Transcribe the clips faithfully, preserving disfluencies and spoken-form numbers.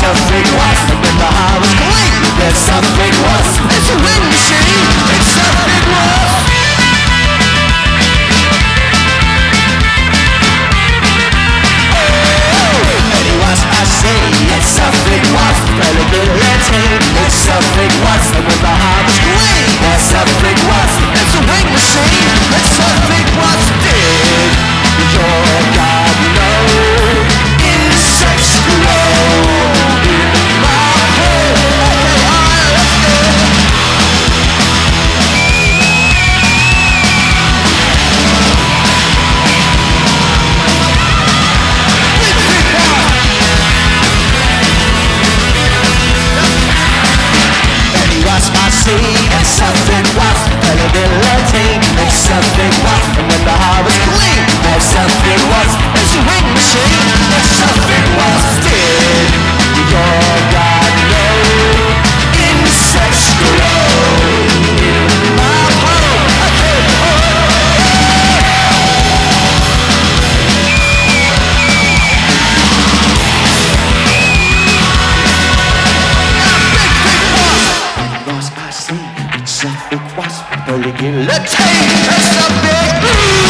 something was. And when the heart was clean, there's something was. It's a wind machine. It's something was. I say it's something was credibility. It's something was, and when the heart is green, there's something was. It's a wing machine. It's something was. Did your God know insects grow in my hole? Okay, alright, let's go. I see it's something was credibility. It's something was, and when the heart was clean, there's something was. It's a wing machine. It's something was. Did your God know insects grow in my home? Okay, something was pulling let's take something.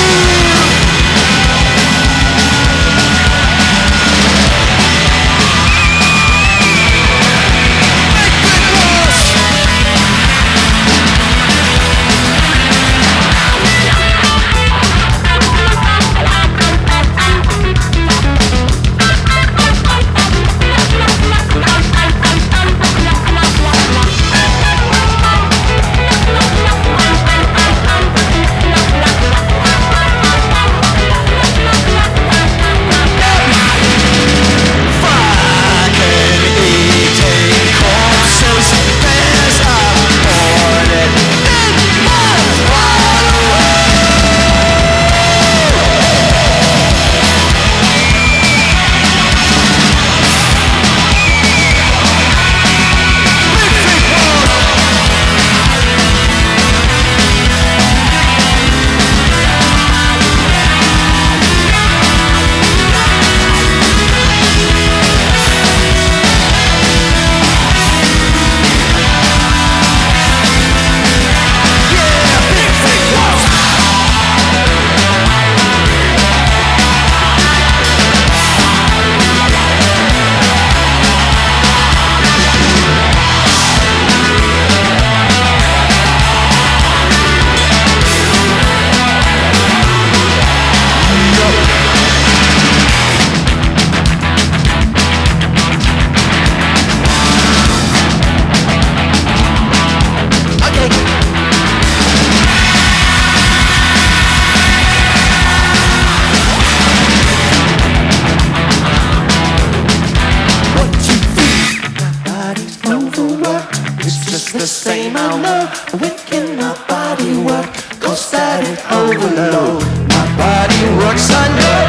The same I love, waking my body work, cause that it overload. My body works, I know.